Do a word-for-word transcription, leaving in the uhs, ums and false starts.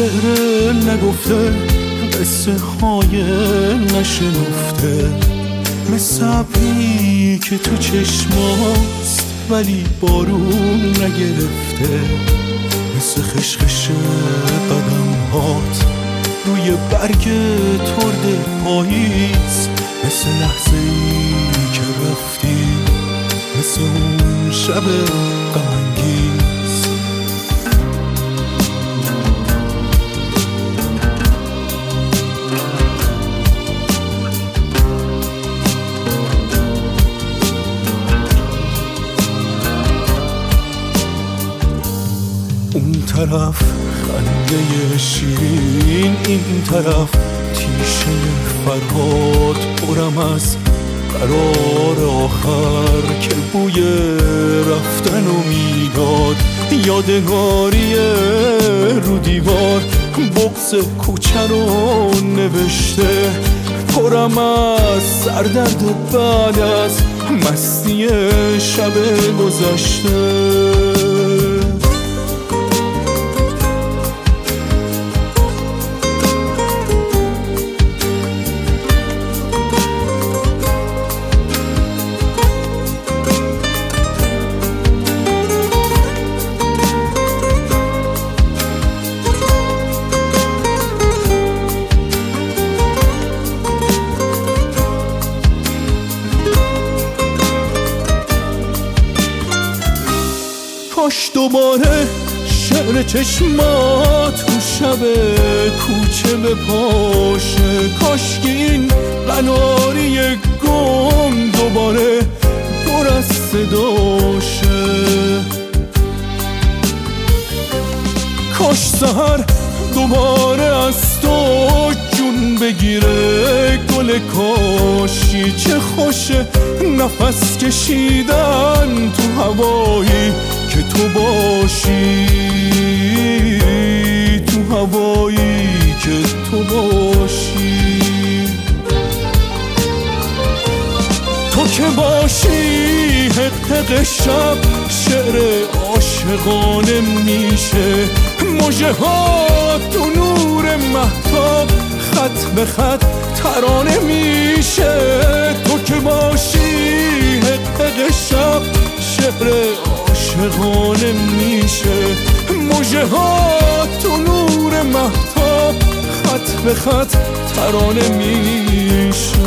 شعر نگفته، قصه های نشنفته، مثل ابری که تو چشماست ولی بارون نگرفته، مثل خشخش قدم هات روی برگ ترد پاییز، مثل لحظه ای که رفتی، مثل اون شب غم‌انگیز. اون طرف خنده شیرین، این طرف تیشه فرهاد، پرم از قرار آخر که بوی رفتنو میداد. یادگاری رو دیوار بغض کوچه رو نوشته، پرم از سردرد بعد از مستی شب گذشته. کاش دوباره شعر چشمات تو شب کوچه بپاشه، کاش که این قناری گم دوباره پر از صداشه، کاش سحر دوباره از تو جون بگیره گل کاشی. چه خوشه نفس کشیدن تو هوایی که تو باشی، تو هوایی که تو باشی. تو که باشی حق شب شعر عاشقانه میشه، مژه ها تو نور مهتاب خط به خط ترانه میشه. تو که باشی حق شب شعر عاشقانه میشه، مژه ها تو نور مهتاب خط به خط ترانه میشه.